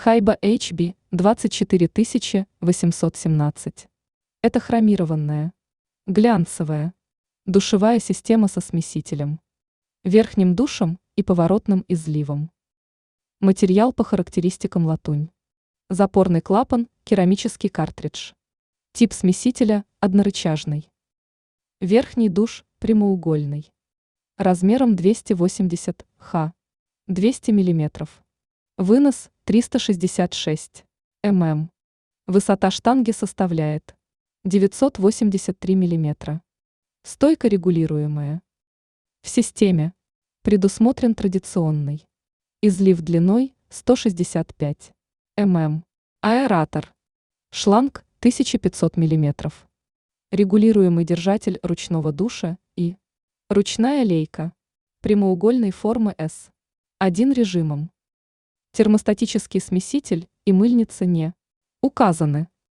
Хайба HB 24817. Это хромированная, глянцевая, душевая система со смесителем, верхним душем и поворотным изливом. Материал по характеристикам латунь. Запорный клапан – керамический картридж. Тип смесителя – однорычажный. Верхний душ – прямоугольный. Размером 280 х, 200 мм. Вынос – 366 мм. Высота штанги составляет 983 мм. Стойка регулируемая. В системе предусмотрен традиционный излив длиной 165 мм. Аэратор. Шланг 1500 мм. Регулируемый держатель ручного душа и ручная лейка прямоугольной формы S. 1 режимом. Термостатический смеситель и мыльница не указаны.